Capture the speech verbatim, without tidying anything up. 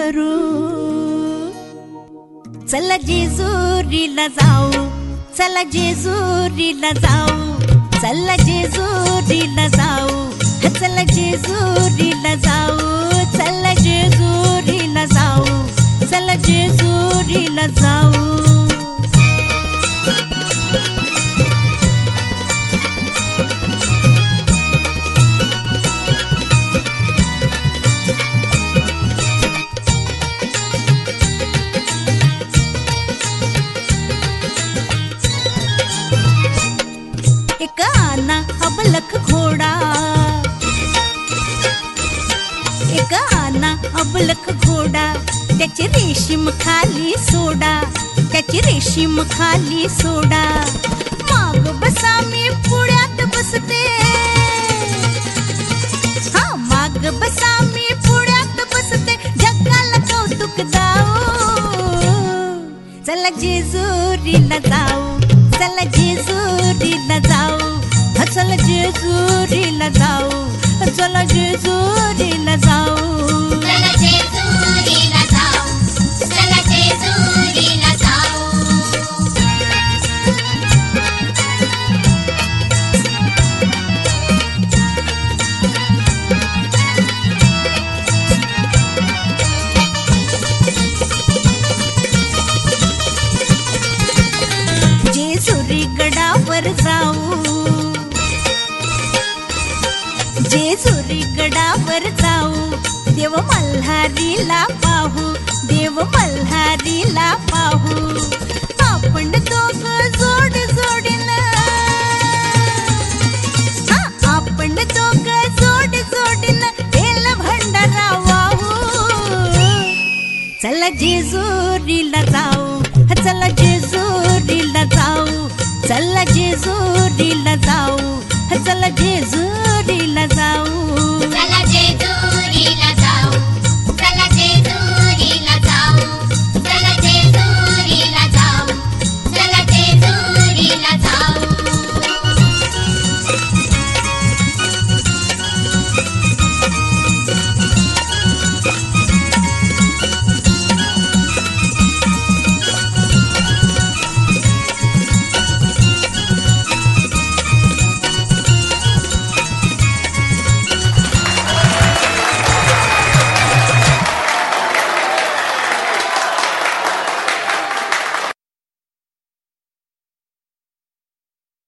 करू. चला जेजुरीला जाऊ, चला जेजुरीला जाऊ, चला जेजुरीला जाऊ, चला जेजुरीला जाऊ, चला जेजुरीला जाऊ, चला जेजुरीला जाऊ. एक आना अबलख घोडा, एक आना अबलख घोडा, त्याची रेशीम खाली सोडा, त्याची रेशीम खाली सोडा. माग बसा मी पुढ्यात बसते, हा माग बसा मी पुढ्यात बसते, जगाला कौतुक दाऊ. चला जेजुरीला जाऊ, चला जेजुरीला जाऊ, चला जेजुरीला जाऊ, चला जेजुरीला जाऊ. चला जेजुरीला जाऊ, चला जेजुरीला जाऊ. जेजुरी गडावर जाऊ, जेजुरी गडावर जाऊ, देव मल्हारीला पाहू, देव मल्हारीला पाहू. आपण दोघ जोड जोडीनं, हा आपण दोघ जोड जोडीनं केलं भंडारा वाहू. चला जेजुरीला जाऊ, चला जेजुरीला जाऊ, चला जेजुरीला जाऊ, चला जेजुरीला जाऊ. चला जेजुरीला